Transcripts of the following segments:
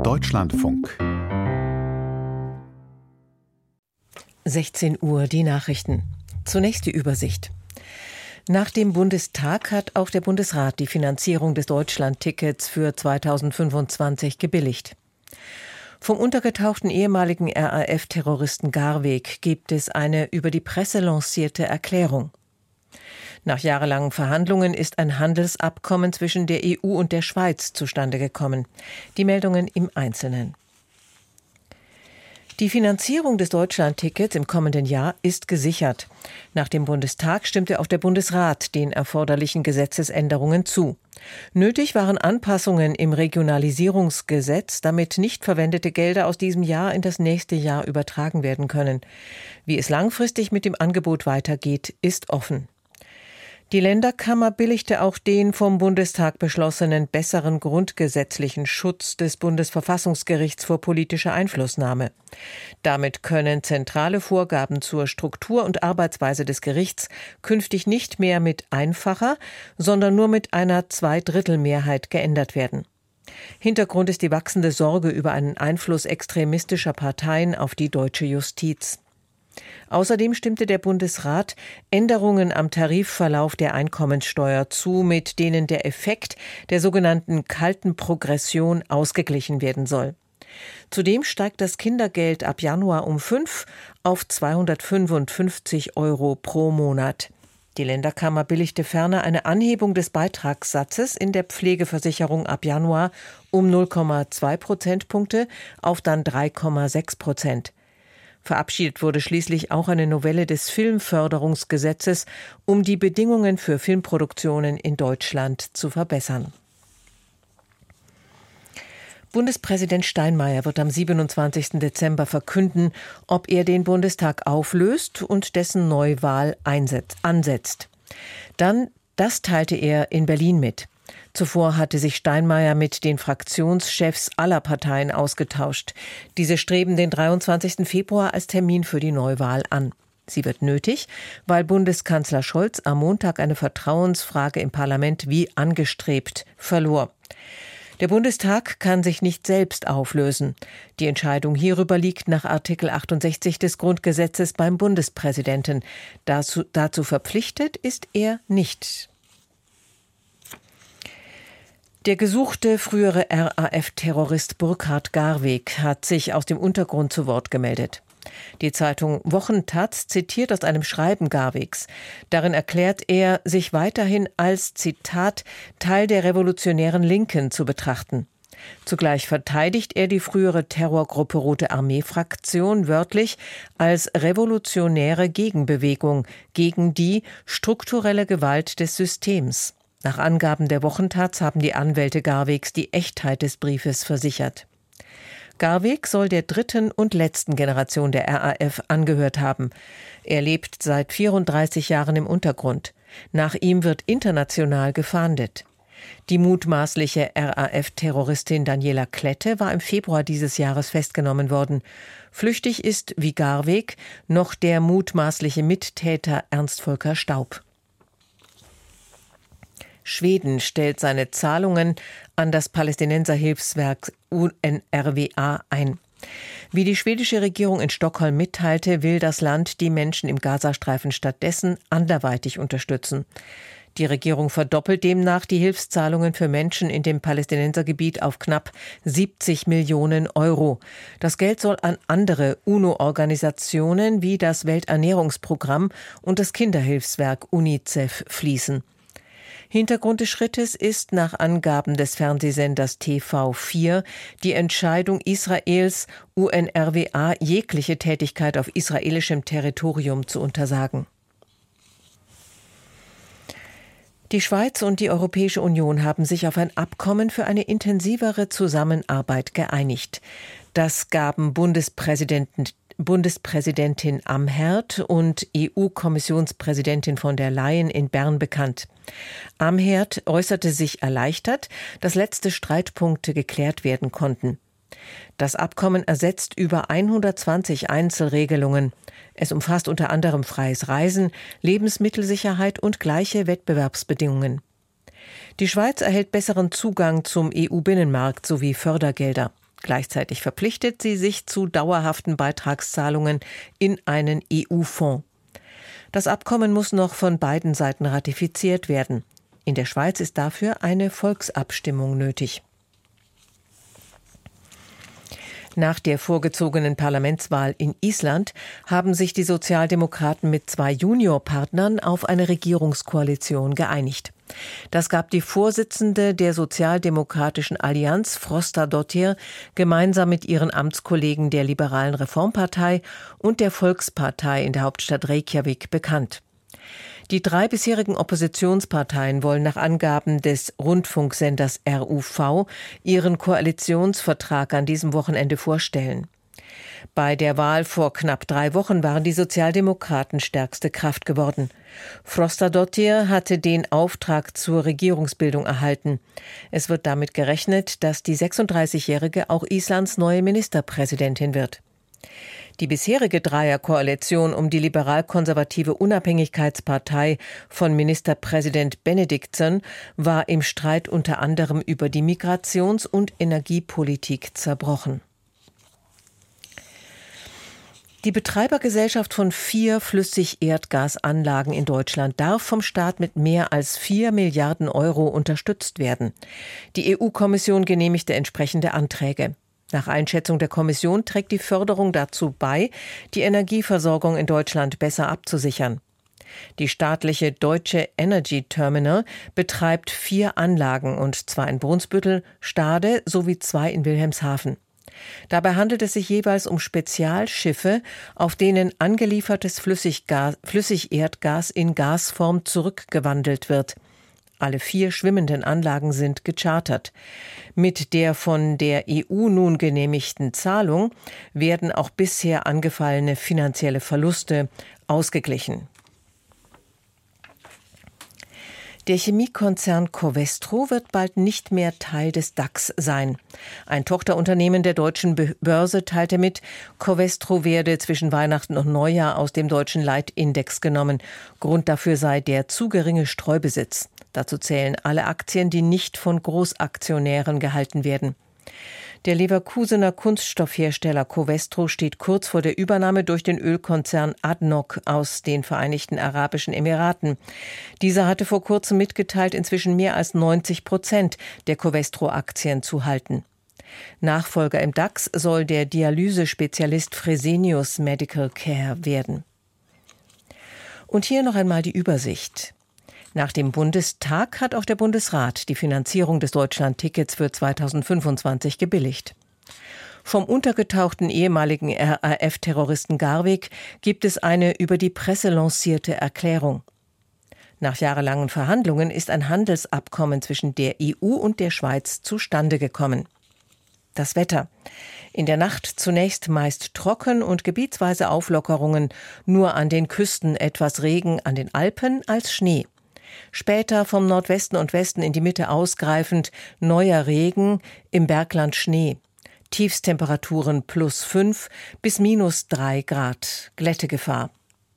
Deutschlandfunk. 16 Uhr, die Nachrichten. Zunächst die Übersicht. Nach dem Bundestag hat auch der Bundesrat die Finanzierung des Deutschlandtickets für 2025 gebilligt. Vom untergetauchten ehemaligen RAF-Terroristen Garweg gibt es eine über die Presse lancierte Erklärung. Nach jahrelangen Verhandlungen ist ein Handelsabkommen zwischen der EU und der Schweiz zustande gekommen. Die Meldungen im Einzelnen. Die Finanzierung des Deutschlandtickets im kommenden Jahr ist gesichert. Nach dem Bundestag stimmte auch der Bundesrat den erforderlichen Gesetzesänderungen zu. Nötig waren Anpassungen im Regionalisierungsgesetz, damit nicht verwendete Gelder aus diesem Jahr in das nächste Jahr übertragen werden können. Wie es langfristig mit dem Angebot weitergeht, ist offen. Die Länderkammer billigte auch den vom Bundestag beschlossenen besseren grundgesetzlichen Schutz des Bundesverfassungsgerichts vor politischer Einflussnahme. Damit können zentrale Vorgaben zur Struktur und Arbeitsweise des Gerichts künftig nicht mehr mit einfacher, sondern nur mit einer Zweidrittelmehrheit geändert werden. Hintergrund ist die wachsende Sorge über einen Einfluss extremistischer Parteien auf die deutsche Justiz. Außerdem stimmte der Bundesrat Änderungen am Tarifverlauf der Einkommensteuer zu, mit denen der Effekt der sogenannten kalten Progression ausgeglichen werden soll. Zudem steigt das Kindergeld ab Januar um 5 auf 255 € pro Monat. Die Länderkammer billigte ferner eine Anhebung des Beitragssatzes in der Pflegeversicherung ab Januar um 0,2 Prozentpunkte auf dann 3,6%. Verabschiedet wurde schließlich auch eine Novelle des Filmförderungsgesetzes, um die Bedingungen für Filmproduktionen in Deutschland zu verbessern. Bundespräsident Steinmeier wird am 27. Dezember verkünden, ob er den Bundestag auflöst und dessen Neuwahl ansetzt. Das teilte er in Berlin mit. Zuvor hatte sich Steinmeier mit den Fraktionschefs aller Parteien ausgetauscht. Diese streben den 23. Februar als Termin für die Neuwahl an. Sie wird nötig, weil Bundeskanzler Scholz am Montag eine Vertrauensfrage im Parlament wie angestrebt verlor. Der Bundestag kann sich nicht selbst auflösen. Die Entscheidung hierüber liegt nach Artikel 68 des Grundgesetzes beim Bundespräsidenten. Dazu verpflichtet ist er nicht. Der gesuchte frühere RAF-Terrorist Burkhard Garweg hat sich aus dem Untergrund zu Wort gemeldet. Die Zeitung Wochen-Taz zitiert aus einem Schreiben Garwegs. Darin erklärt er, sich weiterhin als, Zitat, Teil der revolutionären Linken zu betrachten. Zugleich verteidigt er die frühere Terrorgruppe Rote Armee-Fraktion wörtlich als revolutionäre Gegenbewegung gegen die strukturelle Gewalt des Systems. Nach Angaben der Wochen-Taz haben die Anwälte Garwegs die Echtheit des Briefes versichert. Garweg soll der dritten und letzten Generation der RAF angehört haben. Er lebt seit 34 Jahren im Untergrund. Nach ihm wird international gefahndet. Die mutmaßliche RAF-Terroristin Daniela Klette war im Februar dieses Jahres festgenommen worden. Flüchtig ist, wie Garweg, noch der mutmaßliche Mittäter Ernst Volker Staub. Schweden stellt seine Zahlungen an das Palästinenserhilfswerk UNRWA ein. Wie die schwedische Regierung in Stockholm mitteilte, will das Land die Menschen im Gazastreifen stattdessen anderweitig unterstützen. Die Regierung verdoppelt demnach die Hilfszahlungen für Menschen in dem Palästinensergebiet auf knapp 70 Millionen €. Das Geld soll an andere UNO-Organisationen wie das Welternährungsprogramm und das Kinderhilfswerk UNICEF fließen. Hintergrund des Schrittes ist nach Angaben des Fernsehsenders TV4 die Entscheidung Israels, UNRWA jegliche Tätigkeit auf israelischem Territorium zu untersagen. Die Schweiz und die Europäische Union haben sich auf ein Abkommen für eine intensivere Zusammenarbeit geeinigt. Das gaben Bundespräsidentin Amherd und EU-Kommissionspräsidentin von der Leyen in Bern bekannt. Amherd äußerte sich erleichtert, dass letzte Streitpunkte geklärt werden konnten. Das Abkommen ersetzt über 120 Einzelregelungen. Es umfasst unter anderem freies Reisen, Lebensmittelsicherheit und gleiche Wettbewerbsbedingungen. Die Schweiz erhält besseren Zugang zum EU-Binnenmarkt sowie Fördergelder. Gleichzeitig verpflichtet sie sich zu dauerhaften Beitragszahlungen in einen EU-Fonds. Das Abkommen muss noch von beiden Seiten ratifiziert werden. In der Schweiz ist dafür eine Volksabstimmung nötig. Nach der vorgezogenen Parlamentswahl in Island haben sich die Sozialdemokraten mit 2 Juniorpartnern auf eine Regierungskoalition geeinigt. Das gab die Vorsitzende der Sozialdemokratischen Allianz, Frostadóttir, gemeinsam mit ihren Amtskollegen der Liberalen Reformpartei und der Volkspartei in der Hauptstadt Reykjavik bekannt. Die 3 bisherigen Oppositionsparteien wollen nach Angaben des Rundfunksenders RUV ihren Koalitionsvertrag an diesem Wochenende vorstellen. Bei der Wahl vor knapp 3 Wochen waren die Sozialdemokraten stärkste Kraft geworden. Frostadóttir hatte den Auftrag zur Regierungsbildung erhalten. Es wird damit gerechnet, dass die 36-Jährige auch Islands neue Ministerpräsidentin wird. Die bisherige Dreierkoalition um die liberal-konservative Unabhängigkeitspartei von Ministerpräsident Benediktsson war im Streit unter anderem über die Migrations- und Energiepolitik zerbrochen. Die Betreibergesellschaft von 4 Flüssigerdgasanlagen in Deutschland darf vom Staat mit mehr als 4 Milliarden Euro unterstützt werden. Die EU-Kommission genehmigte entsprechende Anträge. Nach Einschätzung der Kommission trägt die Förderung dazu bei, die Energieversorgung in Deutschland besser abzusichern. Die staatliche Deutsche Energy Terminal betreibt 4 Anlagen, und zwar in Brunsbüttel, Stade sowie 2 in Wilhelmshaven. Dabei handelt es sich jeweils um Spezialschiffe, auf denen angeliefertes Flüssigerdgas in Gasform zurückgewandelt wird. Alle 4 schwimmenden Anlagen sind gechartert. Mit der von der EU nun genehmigten Zahlung werden auch bisher angefallene finanzielle Verluste ausgeglichen. Der Chemiekonzern Covestro wird bald nicht mehr Teil des DAX sein. Ein Tochterunternehmen der deutschen Börse teilte mit, Covestro werde zwischen Weihnachten und Neujahr aus dem deutschen Leitindex genommen. Grund dafür sei der zu geringe Streubesitz. Dazu zählen alle Aktien, die nicht von Großaktionären gehalten werden. Der Leverkusener Kunststoffhersteller Covestro steht kurz vor der Übernahme durch den Ölkonzern ADNOC aus den Vereinigten Arabischen Emiraten. Dieser hatte vor kurzem mitgeteilt, inzwischen mehr als 90% der Covestro-Aktien zu halten. Nachfolger im DAX soll der Dialysespezialist Fresenius Medical Care werden. Und hier noch einmal die Übersicht. Nach dem Bundestag hat auch der Bundesrat die Finanzierung des Deutschland-Tickets für 2025 gebilligt. Vom untergetauchten ehemaligen RAF-Terroristen Garweg gibt es eine über die Presse lancierte Erklärung. Nach jahrelangen Verhandlungen ist ein Handelsabkommen zwischen der EU und der Schweiz zustande gekommen. Das Wetter. In der Nacht zunächst meist trocken und gebietsweise Auflockerungen, nur an den Küsten etwas Regen, an den Alpen als Schnee. Später vom Nordwesten und Westen in die Mitte ausgreifend neuer Regen, im Bergland Schnee. Tiefstemperaturen +5 bis -3 Grad. Glättegefahr.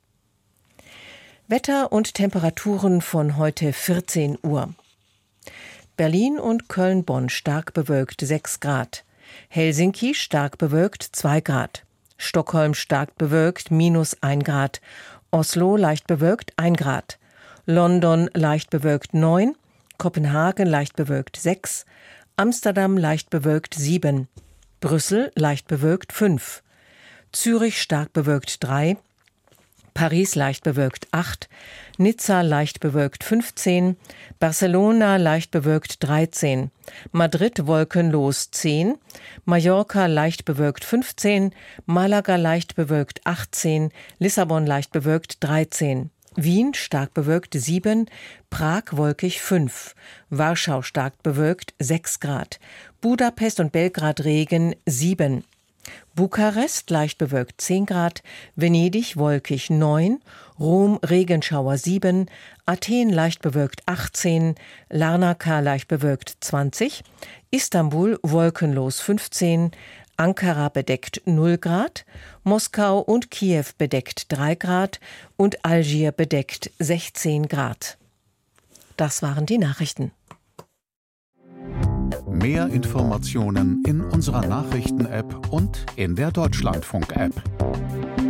Wetter und Temperaturen von heute 14 Uhr. Berlin und Köln-Bonn stark bewölkt 6 Grad. Helsinki stark bewölkt 2 Grad. Stockholm stark bewölkt -1 Grad. Oslo leicht bewölkt 1 Grad. London leicht bewölkt 9, Kopenhagen leicht bewölkt 6, Amsterdam leicht bewölkt 7, Brüssel leicht bewölkt 5, Zürich stark bewölkt 3, Paris leicht bewölkt 8, Nizza leicht bewölkt 15, Barcelona leicht bewölkt 13, Madrid wolkenlos 10, Mallorca leicht bewölkt 15, Malaga leicht bewölkt 18, Lissabon leicht bewölkt 13. Wien stark bewölkt 7, Prag wolkig 5, Warschau stark bewölkt 6 Grad, Budapest und Belgrad Regen 7, Bukarest leicht bewölkt 10 Grad, Venedig wolkig 9, Rom Regenschauer 7, Athen leicht bewölkt 18, Larnaca leicht bewölkt 20, Istanbul wolkenlos 15, Ankara bedeckt 0 Grad, Moskau und Kiew bedeckt 3 Grad und Algier bedeckt 16 Grad. Das waren die Nachrichten. Mehr Informationen in unserer Nachrichten-App und in der Deutschlandfunk-App.